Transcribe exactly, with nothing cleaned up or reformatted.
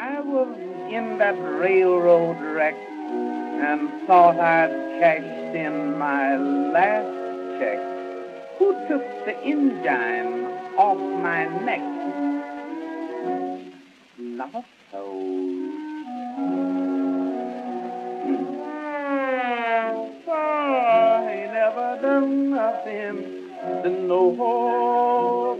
I was in that railroad wreck and thought I'd cashed in my last check. Who took the engine off my neck? Not a soul. Oh, I ain't never done nothing to know